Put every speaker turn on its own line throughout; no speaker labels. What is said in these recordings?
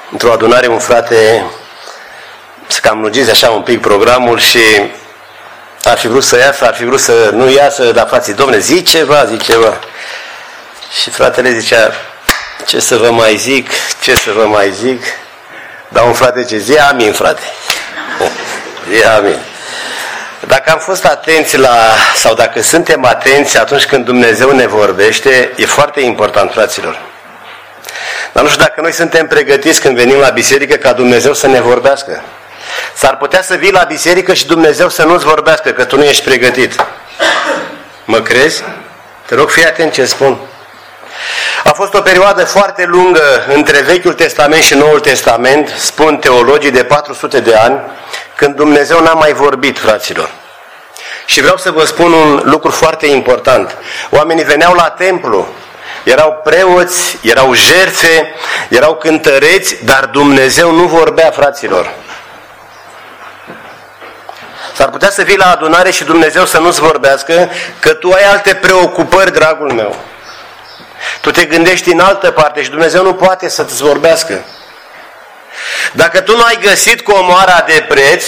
într-o adunare un frate să cam lungiți așa un pic programul și ar fi vrut să iasă, ar fi vrut să nu iasă, dar frații, domne, zic ceva. Și fratele zicea, ce să vă mai zic, dar un frate ce zi amin, frate. Zi amin. Dacă am fost atenți sau dacă suntem atenți atunci când Dumnezeu ne vorbește, e foarte important, fraților. Dar nu știu dacă noi suntem pregătiți când venim la biserică ca Dumnezeu să ne vorbească. S-ar putea să vii la biserică și Dumnezeu să nu-ți vorbească, că tu nu ești pregătit. Mă crezi? Te rog, fii atent ce spun. A fost o perioadă foarte lungă între Vechiul Testament și Noul Testament, spun teologii, de 400 de ani, când Dumnezeu n-a mai vorbit, fraților. Și vreau să vă spun un lucru foarte important. Oamenii veneau la templu, erau preoți, erau jertfe, erau cântăreți, dar Dumnezeu nu vorbea, fraților. S-ar putea să vii la adunare și Dumnezeu să nu-ți vorbească, că tu ai alte preocupări, dragul meu. Tu te gândești în altă parte și Dumnezeu nu poate să-ți vorbească. Dacă tu nu ai găsit comoara de preț,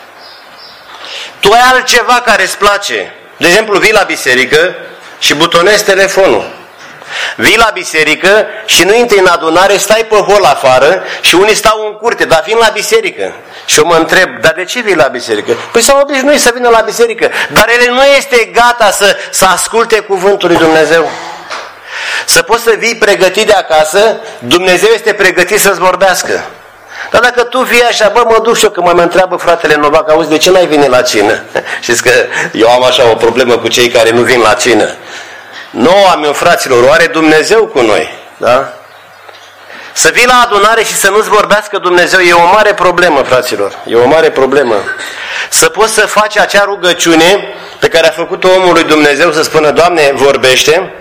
tu ai altceva care îți place. De exemplu, vii la biserică și butonezi telefonul. Vii la biserică și nu intri în adunare, stai pe hol afară și unii stau în curte, dar vin la biserică. Și eu mă întreb, dar de ce vii la biserică? Păi s-au obișnuit să vină la biserică, dar el nu este gata să asculte cuvântul lui Dumnezeu. Să poți să vii pregătit de acasă, Dumnezeu este pregătit să-ți vorbească. Dar dacă tu vii așa, mă duc și eu, că mă întreabă fratele Novac, auzi, de ce n-ai venit la cină? Știți că eu am așa o problemă cu cei care nu vin la cină. Noua, meu fraților, o are Dumnezeu cu noi, da? Să vii la adunare și să nu-ți vorbească Dumnezeu e o mare problemă, fraților, e o mare problemă. Să poți să faci acea rugăciune pe care a făcut-o omul lui Dumnezeu, să spună, Doamne, vorbește.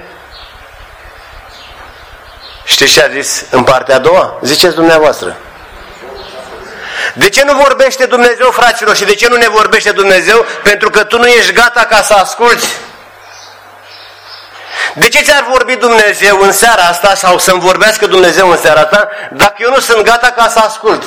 Știți ce a zis în partea a doua? Ziceți dumneavoastră. De ce nu vorbește Dumnezeu, fraților, și de ce nu ne vorbește Dumnezeu? Pentru că tu nu ești gata ca să asculți. De ce ți-ar vorbi Dumnezeu în seara asta sau să-mi vorbească Dumnezeu în seara asta dacă eu nu sunt gata ca să ascult?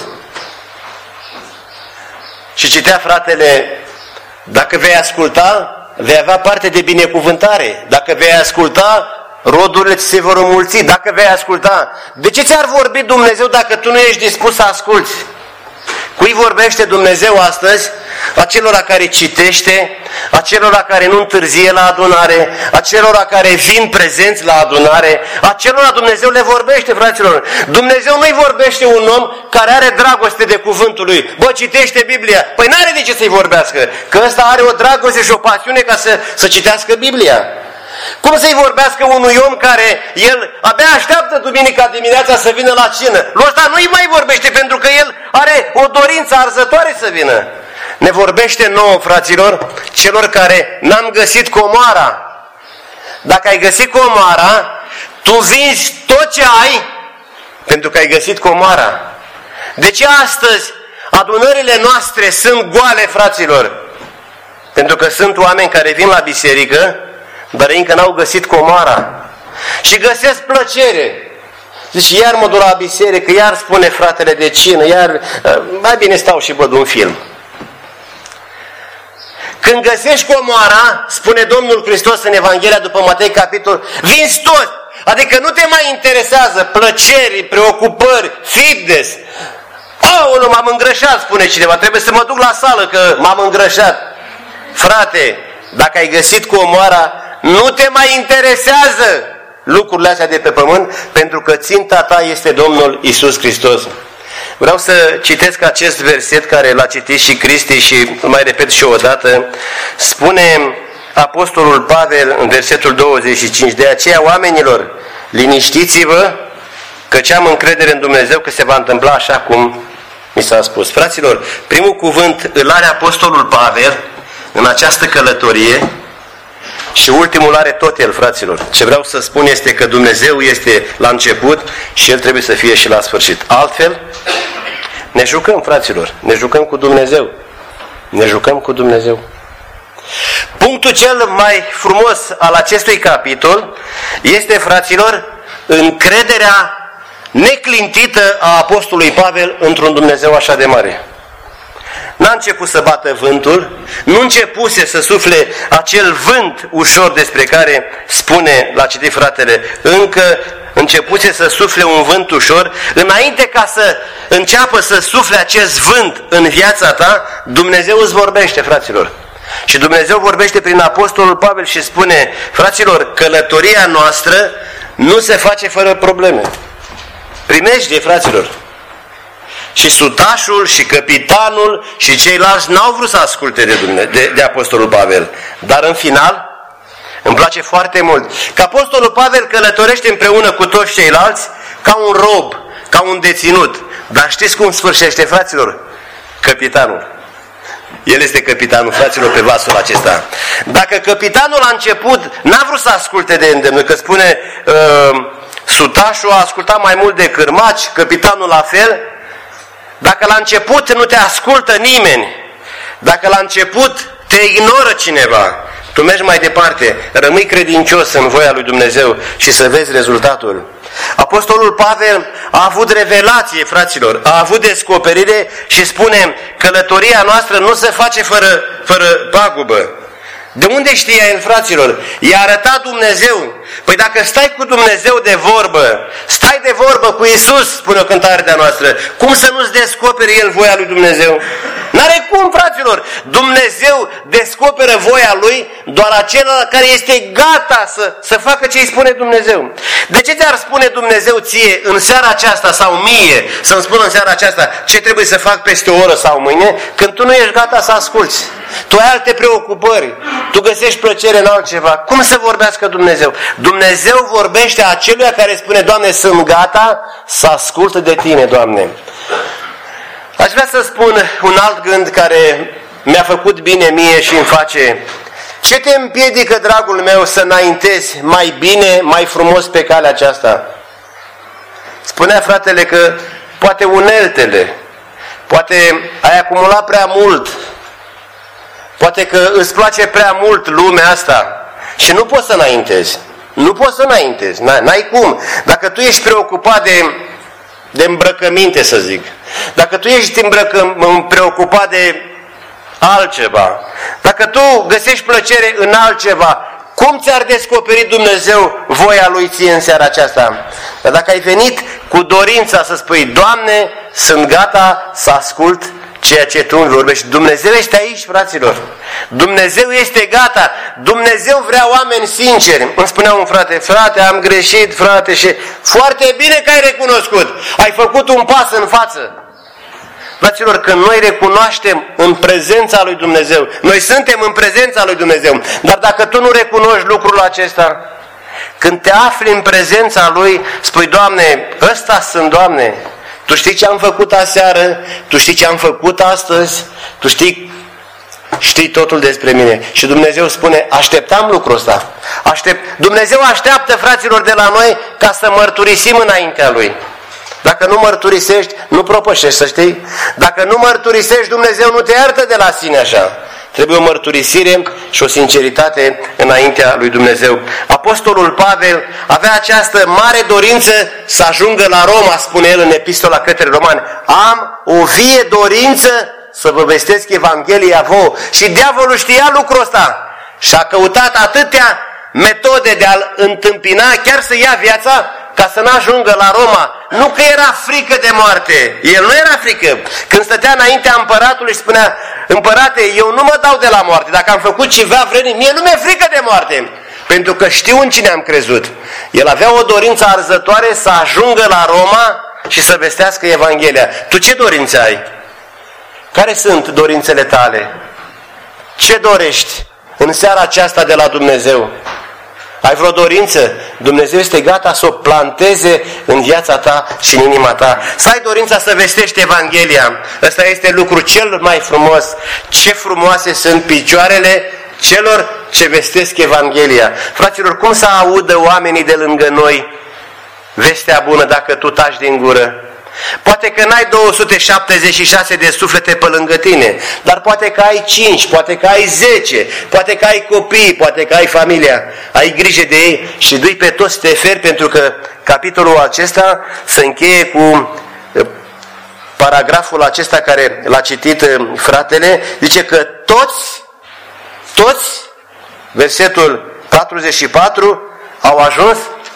Și citea fratele, dacă vei asculta, vei avea parte de binecuvântare. Dacă vei asculta, rodurile ți se vor înmulți. Dacă vei asculta, de ce ți-ar vorbi Dumnezeu dacă tu nu ești dispus să asculți? Cui vorbește Dumnezeu astăzi? Acelora care citește, acelora care nu întârzie la adunare, acelora care vin prezenți la adunare, acelora Dumnezeu le vorbește, fraților. Dumnezeu nu-i vorbește un om care are dragoste de cuvântul lui. Bă, citește Biblia. Păi n-are de ce să-i vorbească, că ăsta are o dragoste și o pasiune ca să citească Biblia. Cum să-i vorbească unui om care el abia așteaptă duminica dimineața să vină la cină? Lui ăsta nu-i mai vorbește pentru că el are o dorință arzătoare să vină. Ne vorbește nouă, fraților, celor care n-am găsit comoara. Dacă ai găsit comoara, tu vinzi tot ce ai pentru că ai găsit comoara. De ce astăzi adunările noastre sunt goale, fraților? Pentru că sunt oameni care vin la biserică, dar ei încă n-au găsit comoara. Și găsesc plăcere. Zici, iar mă duc la biserică, iar spune fratele de cină, iar mai bine stau și văd un film. Când găsești comoara, spune Domnul Hristos în Evanghelia după Matei capitol, vinzi tot. Adică nu te mai interesează plăceri, preocupări, fitness. Aoleu, m-am îngrășat, spune cineva, trebuie să mă duc la sală că m-am îngrășat. Frate, dacă ai găsit comoara, nu te mai interesează lucrurile astea de pe pământ, pentru că ținta ta este Domnul Iisus Hristos. Vreau să citesc acest verset care l-a citit și Cristi și îl mai repet și o dată. Spune Apostolul Pavel în versetul 25, de aceea, oamenilor, liniștiți-vă, căci am încredere în Dumnezeu că se va întâmpla așa cum mi s-a spus. Fraților, primul cuvânt îl are Apostolul Pavel în această călătorie și ultimul are tot el, fraților. Ce vreau să spun este că Dumnezeu este la început și El trebuie să fie și la sfârșit. Altfel, ne jucăm, fraților, ne jucăm cu Dumnezeu. Ne jucăm cu Dumnezeu. Punctul cel mai frumos al acestui capitol este, fraților, încrederea neclintită a apostolului Pavel într-un Dumnezeu așa de mare. N-a început să bată vântul, nu începuse să sufle acel vânt ușor despre care spune, l-a citit fratele, încă începuse să sufle un vânt ușor. Înainte ca să înceapă să sufle acest vânt în viața ta, Dumnezeu îți vorbește, fraților. Și Dumnezeu vorbește prin apostolul Pavel și spune, fraților, călătoria noastră nu se face fără probleme. Primejde, fraților. Și sutașul, și capitanul, și ceilalți n-au vrut să asculte de apostolul Pavel. Dar în final, îmi place foarte mult că apostolul Pavel călătorește împreună cu toți ceilalți ca un rob, ca un deținut. Dar știți cum sfârșește, fraților? Capitanul. El este capitanul, fraților, pe vasul acesta. Dacă capitanul la început n-a vrut să asculte de îndemn, că spune sutașul a ascultat mai mult de cârmaci, capitanul la fel. Dacă la început nu te ascultă nimeni, dacă la început te ignoră cineva, tu mergi mai departe, rămâi credincios în voia lui Dumnezeu și să vezi rezultatul. Apostolul Pavel a avut revelație, fraților, a avut descoperire și spune, călătoria noastră nu se face fără pagubă. De unde știa el, fraților? I-a arătat Dumnezeu. Păi dacă stai cu Dumnezeu de vorbă, stai de vorbă cu Iisus, spune o cântare de-a noastră, cum să nu-ți descoperi El voia lui Dumnezeu? N-are cum, fraților! Dumnezeu descoperă voia Lui doar acela care este gata să facă ce îi spune Dumnezeu. De ce ți-ar spune Dumnezeu ție în seara aceasta sau mie să-mi spună în seara aceasta ce trebuie să fac peste o oră sau mâine, când tu nu ești gata să asculți? Tu ai alte preocupări, tu găsești plăcere în altceva. Cum să vorbească Dumnezeu? Dumnezeu vorbește aceluia care spune, Doamne, sunt gata să ascult de Tine, Doamne. Aș vrea să spun un alt gând care mi-a făcut bine mie și îmi face. Ce te împiedică, dragul meu, să înaintezi mai bine, mai frumos pe calea aceasta? Spunea fratele că poate uneltele, poate ai acumulat prea mult, poate că îți place prea mult lumea asta și nu poți să înaintezi. Nu poți să înaintezi, n-ai cum. Dacă tu ești preocupat de îmbrăcăminte, să zic, dacă tu ești preocupat de altceva, dacă tu găsești plăcere în altceva, cum ți-ar descoperi Dumnezeu voia Lui ție în seara aceasta? Dar dacă ai venit cu dorința să spui, Doamne, sunt gata să ascult ceea ce Tu îmi vorbești. Dumnezeu este aici, fraților. Dumnezeu este gata. Dumnezeu vrea oameni sinceri. Îmi spunea un frate, am greșit, frate, și foarte bine că ai recunoscut. Ai făcut un pas în față. Fraților, când noi recunoaștem în prezența lui Dumnezeu, noi suntem în prezența lui Dumnezeu, dar dacă tu nu recunoști lucrul acesta, când te afli în prezența Lui, spui, Doamne, ăsta sunt, Doamne, Tu știi ce am făcut aseară, Tu știi ce am făcut astăzi, Tu știi totul despre mine. Și Dumnezeu spune, așteptam lucrul ăsta. Dumnezeu așteaptă, fraților, de la noi ca să mărturisim înaintea Lui. Dacă nu mărturisești, nu propășești, să știi. Dacă nu mărturisești, Dumnezeu nu te iartă de la sine așa. Trebuie o mărturisire și o sinceritate înaintea lui Dumnezeu. Apostolul Pavel avea această mare dorință să ajungă la Roma, spune el în epistola către romani. Am o vie dorință să vă vestesc Evanghelia vouă. Și diavolul știa lucrul ăsta și a căutat atâtea metode de a-l întâmpina, chiar să ia viața, ca să n-ajungă la Roma. Nu că era frică de moarte. El nu era frică. Când stătea înaintea împăratului și spunea, împărate, eu nu mă dau de la moarte. Dacă am făcut ceva vrednic, mie nu mi-e frică de moarte. Pentru că știu în cine am crezut. El avea o dorință arzătoare să ajungă la Roma și să vestească Evanghelia. Tu ce dorințe ai? Care sunt dorințele tale? Ce dorești în seara aceasta de la Dumnezeu? Ai vreo dorință? Dumnezeu este gata să o planteze în viața ta și în inima ta. Să ai dorința să vestești Evanghelia. Ăsta este lucru cel mai frumos. Ce frumoase sunt picioarele celor ce vestesc Evanghelia. Fraților, cum să audă oamenii de lângă noi vestea bună dacă tu taci din gură? Poate că n-ai 276 de suflete pe lângă tine, dar poate că ai 5, poate că ai 10, poate că ai copii, poate că ai familia, ai grijă de ei și du-i pe toți, te feri, pentru că capitolul acesta se încheie cu paragraful acesta care l-a citit fratele, zice că toți, versetul 44, au ajuns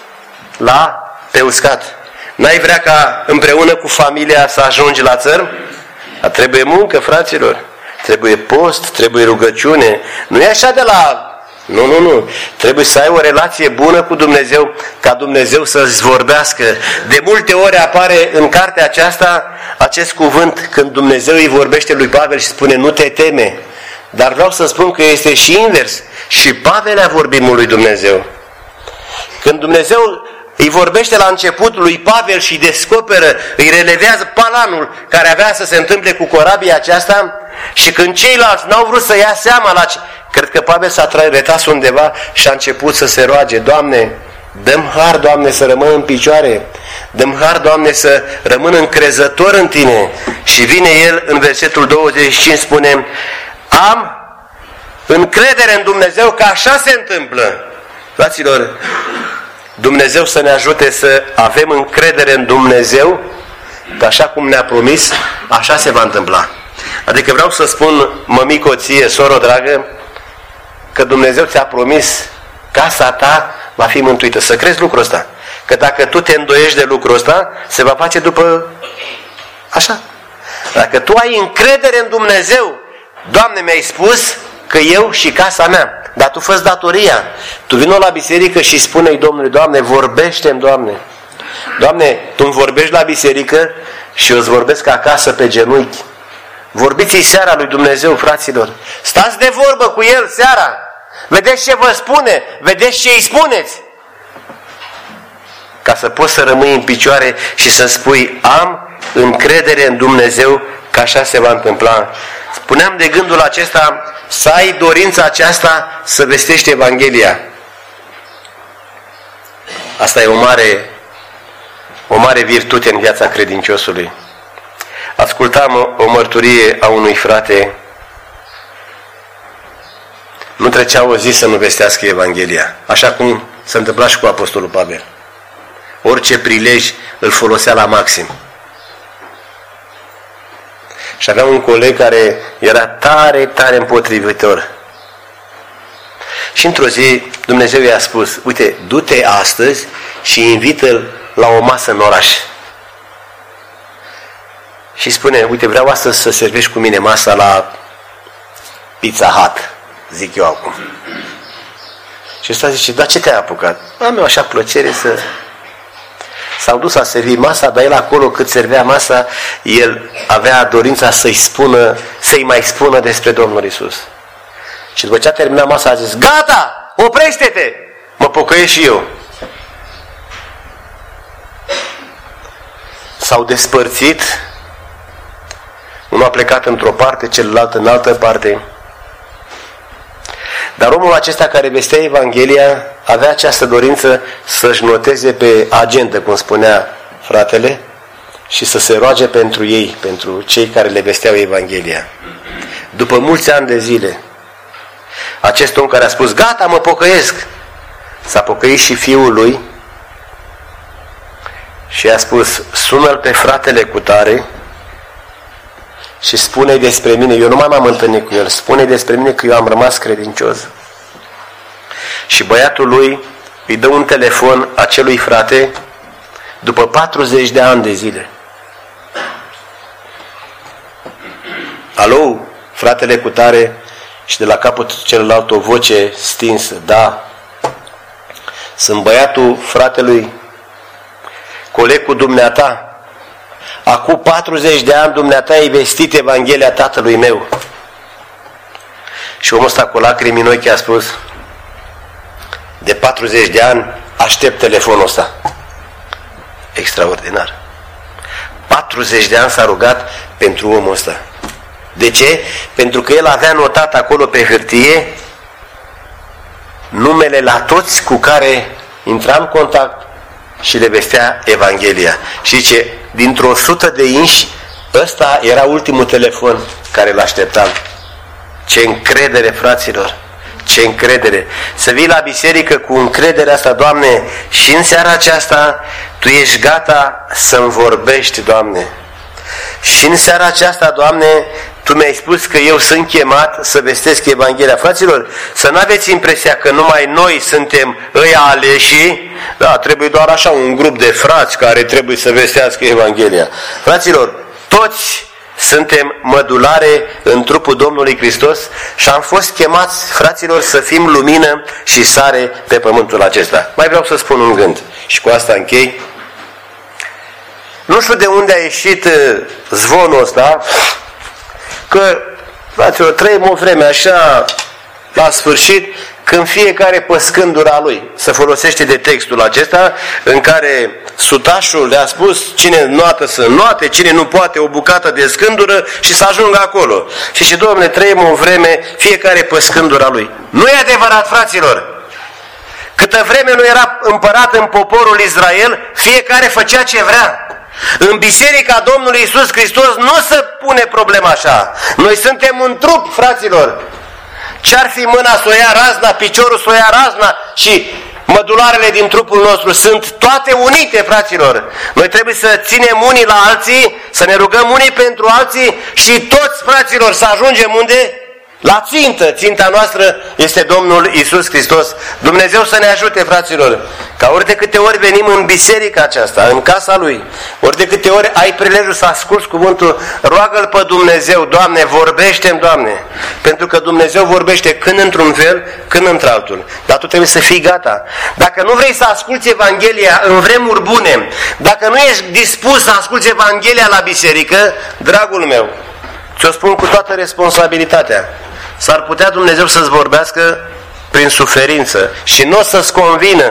pe uscat. N-ai vrea ca împreună cu familia să ajungi la țărm? Dar trebuie muncă, fraților. Trebuie post, trebuie rugăciune. Nu e așa de la... Nu. Trebuie să ai o relație bună cu Dumnezeu, ca Dumnezeu să-ți vorbească. De multe ori apare în cartea aceasta acest cuvânt când Dumnezeu îi vorbește lui Pavel și spune nu te teme. Dar vreau să spun că este și invers. Și Pavel a vorbit mult lui Dumnezeu. Când Dumnezeu îi vorbește la început lui Pavel și descoperă, îi relevează planul care avea să se întâmple cu corabia aceasta, și când ceilalți n-au vrut să ia seama cred că Pavel s-a retras undeva și a început să se roage: Doamne, dă-mi har, Doamne, să rămân în picioare, dă-mi har, Doamne, să rămân încrezător în Tine. Și vine el în versetul 25, spune: am încredere în Dumnezeu că așa se întâmplă. Fraților, Dumnezeu să ne ajute să avem încredere în Dumnezeu, că așa cum ne-a promis, așa se va întâmpla. Adică vreau să spun, mămico, ție, soro dragă, că Dumnezeu ți-a promis casa ta va fi mântuită. Să crezi lucrul ăsta. Că dacă tu te îndoiești de lucrul ăsta, se va face după așa. Dacă tu ai încredere în Dumnezeu, Doamne, mi-ai spus că eu și casa mea, dar tu fă-ți datoria. Tu vino la biserică și spune-i Domnului: Doamne, vorbește-mi, Doamne. Doamne, Tu îmi vorbești la biserică și eu îți vorbesc acasă pe genunchi. Vorbiți-i seara lui Dumnezeu, fraților. Stați de vorbă cu El seara. Vedeți ce vă spune, vedeți ce îi spuneți. Ca să poți să rămâi în picioare și să spui: am încredere în Dumnezeu că așa se va întâmpla. Spuneam de gândul acesta, să ai dorința aceasta să vestești Evanghelia. Asta e o mare virtute în viața credinciosului. Ascultam o mărturie a unui frate. Nu trecea o zi să nu vestească Evanghelia, așa cum se întâmpla și cu Apostolul Pavel. Orice prilej îl folosea la maxim. Și avea un coleg care era tare, tare împotrivitor. Și într-o zi Dumnezeu i-a spus: uite, du-te astăzi și invită-l la o masă în oraș. Și spune: uite, vreau astăzi să servești cu mine masa la Pizza Hut, zic eu acum. Și ăsta zice: da, ce te-ai apucat? Am eu așa plăcere să... S-au dus a servi masa, dar el acolo cât servea masa, el avea dorința să-i mai spună despre Domnul Iisus. Și după ce a terminat masa a zis: gata, oprește-te, mă pocăiesc și eu. S-au despărțit, unul a plecat într-o parte, celălalt în altă parte. Dar omul acesta care vestea Evanghelia avea această dorință să-și noteze pe agendă, cum spunea fratele, și să se roage pentru ei, pentru cei care le vesteau Evanghelia. După mulți ani de zile, acest om care a spus: gata, mă pocăiesc, s-a pocăit și fiul lui și a spus: sună-l pe fratele cutare și spune despre mine, eu nu mai m-am întâlnit cu el, spune despre mine că eu am rămas credincios. Și băiatul lui îi dă un telefon acelui frate după 40 de ani de zile. Alo, fratele cutare, și de la capătul celălalt o voce stinsă: da, sunt băiatul fratelui, coleg cu dumneata. Acum 40 de ani dumneata ai vestit Evanghelia tatălui meu. Și omul ăsta cu lacrimi în ochi a spus: de 40 de ani aștept telefonul ăsta. Extraordinar. 40 de ani s-a rugat pentru omul ăsta. De ce? Pentru că el avea notat acolo pe hârtie numele la toți cu care intra în contact, și le vestea Evanghelia. Și zice, dintr-o 100 de inși, ăsta era ultimul telefon care îl așteptam. Ce încredere, fraților! Ce încredere! Să vii la biserică cu încrederea asta, Doamne, și în seara aceasta Tu ești gata să-mi vorbești, Doamne. Și în seara aceasta, Doamne, Tu mi-ai spus că eu sunt chemat să vestesc Evanghelia. Fraților, să nu aveți impresia că numai noi suntem ăia aleși, da, trebuie doar așa un grup de frați care trebuie să vestească Evanghelia. Fraților, toți suntem mădulare în trupul Domnului Hristos și am fost chemați, fraților, să fim lumină și sare pe pământul acesta. Mai vreau să spun un gând și cu asta închei. Nu știu de unde a ieșit zvonul ăsta, că, fraților, trăim o vreme așa, la sfârșit, când fiecare pe scândura lui se folosește de textul acesta în care sutașul le-a spus cine noată să noate, cine nu poate o bucată de scândură și să ajungă acolo. Și Doamne, trăim o vreme fiecare pe scândura lui. Nu e adevărat, fraților. Câtă vreme nu era împărat în poporul Israel, fiecare făcea ce vrea. În biserica Domnului Iisus Hristos nu se pune problema așa. Noi suntem un trup, fraților. Ce-ar fi mâna să o ia razna, piciorul să o ia razna și mădularele din trupul nostru sunt toate unite, fraților. Noi trebuie să ținem unii la alții, să ne rugăm unii pentru alții și toți, fraților, să ajungem unde? La țintă. Ținta noastră este Domnul Iisus Hristos. Dumnezeu să ne ajute, fraților, ca ori de câte ori venim în biserica aceasta, în casa Lui, ori de câte ori ai prilejul să asculți cuvântul, roagă-L pe Dumnezeu, Doamne, vorbește-mi, Doamne, pentru că Dumnezeu vorbește când într-un fel, când într-altul. Dar tu trebuie să fii gata. Dacă nu vrei să asculți Evanghelia în vremuri bune, dacă nu ești dispus să asculți Evanghelia la biserică, dragul meu, ți-o spun cu toată responsabilitatea, s-ar putea Dumnezeu să-ți vorbească prin suferință și nu o să-ți convină.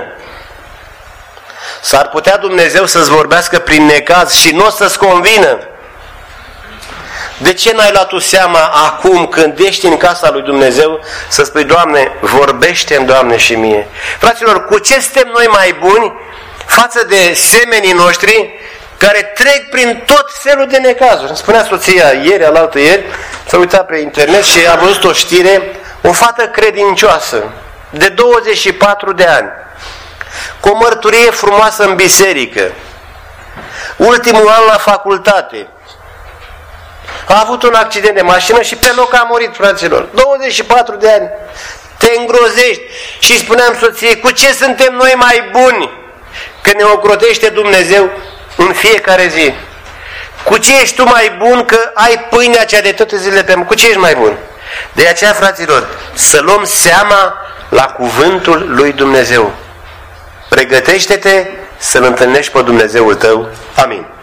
S-ar putea Dumnezeu să-ți vorbească prin necaz și nu o să-ți convină. De ce n-ai luat tu seama acum când ești în casa lui Dumnezeu să spui, Doamne, vorbește-mi, Doamne, și mie? Fraților, cu ce suntem noi mai buni față de semenii noștri care trec prin tot felul de necazuri? Îmi spunea soția ieri, alaltă ieri, s-a uitat pe internet și a văzut o știre, o fată credincioasă, de 24 de ani, cu o mărturie frumoasă în biserică, ultimul an la facultate, a avut un accident de mașină și pe loc a murit, fraților. 24 de ani. Te îngrozești. Și spuneam soției, cu ce suntem noi mai buni când ne ocrotește Dumnezeu în fiecare zi? Cu ce ești tu mai bun că ai pâinea aceea de toate zilele pe mână? Cu ce ești mai bun? De aceea, fraților, să luăm seama la cuvântul lui Dumnezeu. Pregătește-te să-L întâlnești pe Dumnezeul tău. Amin.